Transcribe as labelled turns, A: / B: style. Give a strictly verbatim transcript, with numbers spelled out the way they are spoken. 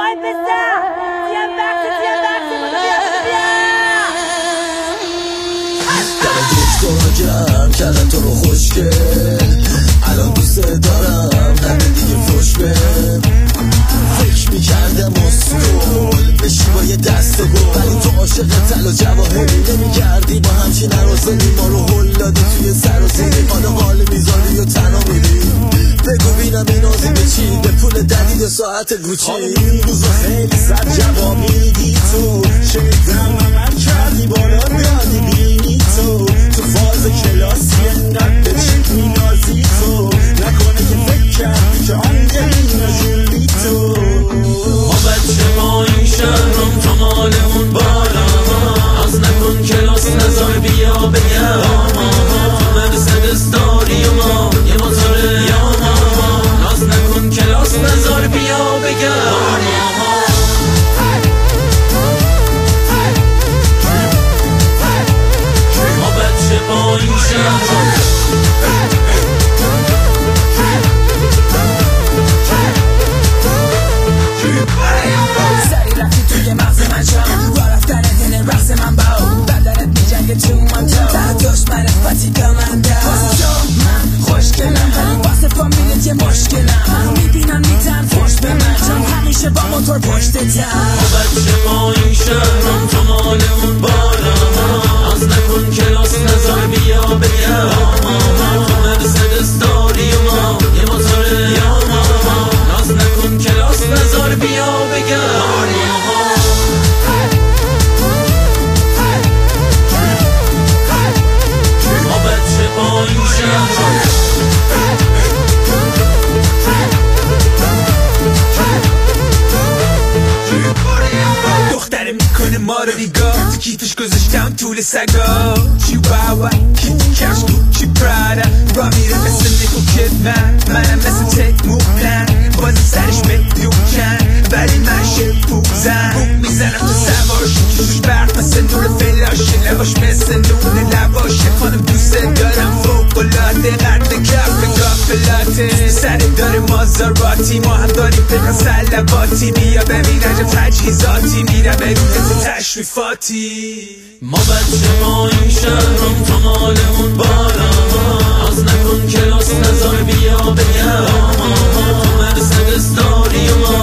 A: وای بسر زیم بخش زیم بخش منو بیا
B: دم دکتر جمع کردن تو رو خوشگل الان دوست دارم همه دیگه فوش به فکر میکردم مسکول بشی با یه دست گل ولی تو عاشق تل و جواهری نمیکردی با همچین نرازنی ما رو هل دادی توی سر و سینی حالا حال میذاری و تنها میری بگو بینم این آزی به چی به پول دلیل یا ساعت گوچی این روزو خیلی سر جواب میدی تو شنیدم عمل کردی بالا میادی بینی تو تو فاز کلاسی انقدر به چیک مینازی تو نکنه که فکر کردی که آنگلینا جولی تو
C: ما بچه ما این شهرم تو مالمون بالا از نکن کلاس نزار بیا بگم تو مرسدس داری و ما یه موتور یاما ناز نکن کلاس نزار بیا بگم ما بچه ما این شهرم
D: سری رفتی توی مغز من شام را رفتن دل رقص من باو بدنت میجنگه تو من تو دشمنت پاتی کمنده واسه تو من خوشگلم ولی واسه فامیلت یه مشکلم میبینم میدن فوش به من چون همیشه با موتور پشتتم
C: بچه ما این شهرم تو مالمون بالا از نکن کلاس نزار بیا بگم تو مرسدس داری و ما یه موتور یاما ناز نکن کلاس نزار بیا بگم ما بچه ما این شهرم
D: دختره میکنه ما رو بیگاه تو کیفش گذاشتم طول سگا چیواوا کیتی کش کوچی پرادا را میره مثل نیکو کدمن منم مثل تک موپلن بازی سرش به دوکن ولی من شپوزن بوم میزنم تو سواش توش برق مثل نور فلاشه لباش مثل نون لباشه خانم دوست دارم فوقلاده قرد کف گافلاته سره داره مازاراتی ما هم داریم پکا سلواتی بیا ببین عجب تجهیزاتی میره به روز تشریفاتی
C: ما بچه ما این شهرم تو مالمون بالا از نکن کلاس نزار بیا بگم تو مرسدس داری و ما